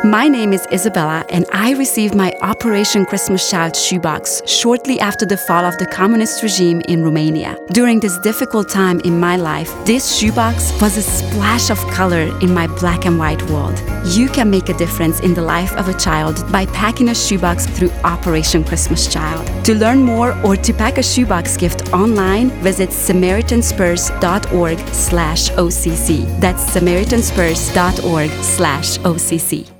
My name is Isabella, and I received my Operation Christmas Child shoebox shortly after the fall of the communist regime in Romania. During this difficult time in my life, this shoebox was a splash of color in my black and white world. You can make a difference in the life of a child by packing a shoebox through Operation Christmas Child. To learn more or to pack a shoebox gift online, visit SamaritanSpurs.org/OCC. That's SamaritanSpurs.org/OCC.